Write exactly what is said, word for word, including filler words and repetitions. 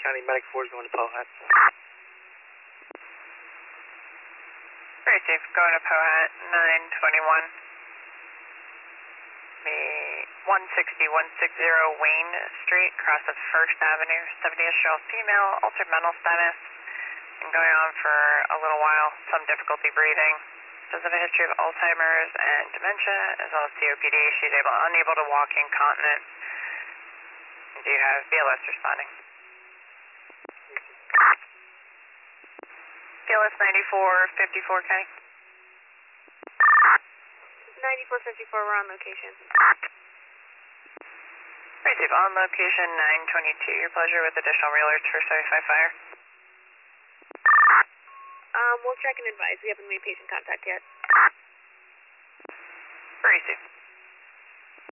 County Medic four is going to Pohat. Very safe, going to Pohat, nine twenty-one. The one sixty, one sixty Wayne Street, cross of First Avenue, seventy-year-old female, altered mental status, and going on for a little while, some difficulty breathing. Does have a history of Alzheimer's and dementia, as well as C O P D. She's able, unable to walk, incontinent. Do you have B L S responding? B L S ninety-four fifty-four, Kenny. ninety-four fifty-four, we're on location. Very safe, on location, nine twenty-two. Your pleasure with additional re-alerts for seventy-five fire. Um, we'll check and advise. We haven't made patient contact yet.